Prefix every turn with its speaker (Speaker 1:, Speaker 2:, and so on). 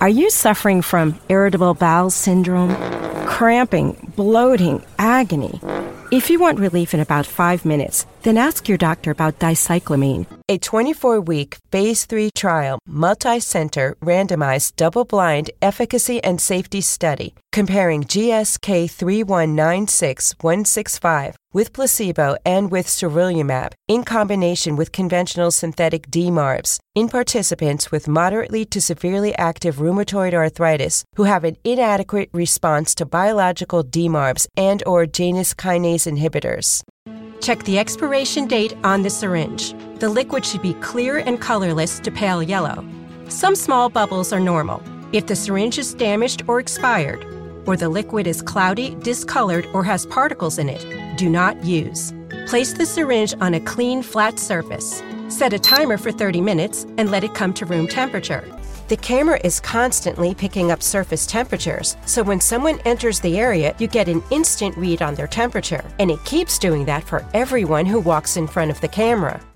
Speaker 1: Are you suffering from irritable bowel syndrome, cramping, bloating, agony? If you want relief in about 5 minutes, then ask your doctor about dicyclomine.
Speaker 2: A 24-week, Phase 3 trial, multi-center, randomized, double-blind efficacy and safety study comparing GSK 3196165 with placebo and with sarilumab in combination with conventional synthetic DMARDs in participants with moderately to severely active rheumatoid arthritis who have an inadequate response to biological DMARDs and or Janus kinase inhibitors.
Speaker 1: Check the expiration date on the syringe. The liquid should be clear and colorless to pale yellow. Some small bubbles are normal. If the syringe is damaged or expired, or the liquid is cloudy, discolored, or has particles in it, do not use. Place the syringe on a clean, flat surface. Set a timer for 30 minutes and let it come to room temperature.
Speaker 2: The camera is constantly picking up surface temperatures, so when someone enters the area, you get an instant read on their temperature, and it keeps doing that for everyone who walks in front of the camera.